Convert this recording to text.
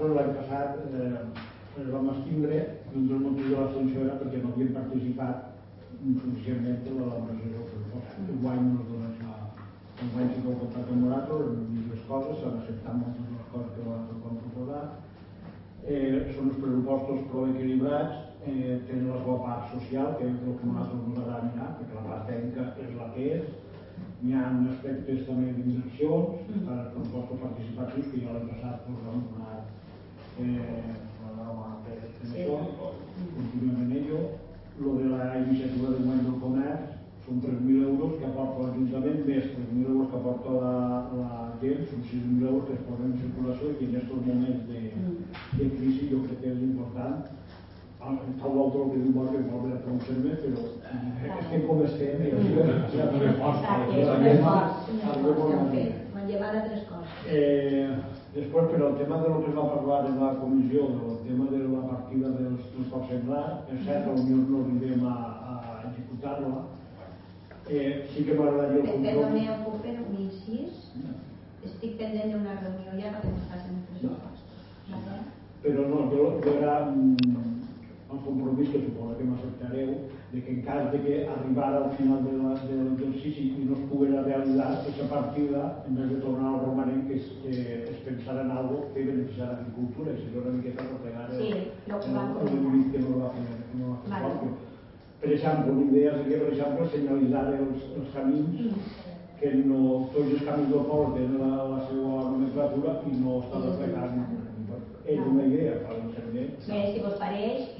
nosaltres l'any passat ens vam abstindre i un dels motius de l'abstenció era perquè no havíem participat suficientment en l'elaboració del pressupost. Enguany no es dona això. Enguany sí que heu comptat amb nosaltres, hem vist les coses, s'han acceptat moltes de les coses que nosaltres vam proposar. Són uns pressupostos prou equilibrats, tenen la seva part social, que és el que a nosaltres ens agrada mirar, perquè la part tècnica és la que és. Hi ha aspectes també d'inversions, per als pressupostos participatius, que ja l'any passat vam donar en això, continuem en ello. Lo de la iniciativa del Moment del Comerç són 3.000 euros que aporta l'Ajuntament, més 3.000 euros que aporta la gent, són 6.000 euros que es posen en circulació i que en aquests moments de crisi jo crec que és important. Fa l'altre el que diu que vol haver de fer més, però estem com estem i així manllevar altres coses. Després, per al tema del que es va parlar en la comissió, del tema de la partida del porc senglar, és cert, potser no arribem a executar-la. Sí que m'agradaria el control. Perdoneu, puc fer un incís? Estic pendent d'una reunió ja perquè no facin pressupostos. Però no, jo era un compromís que suposo que m'acceptareu, de que en cas de que arribara al final de l'exercici i no es poguera realitzar aquesta partida, en vez de tornar al romanent, que es pensara en algo que beneficiara l'agricultura, i seria una miqueta replegar el límit que no va fer. Per exemple, una idea seria, per exemple, senyalitzar els camins, que no tots els camins del poble tenen la seva nomenclatura i no està replegant. És una idea, per un servei. Bé, si vos pareix,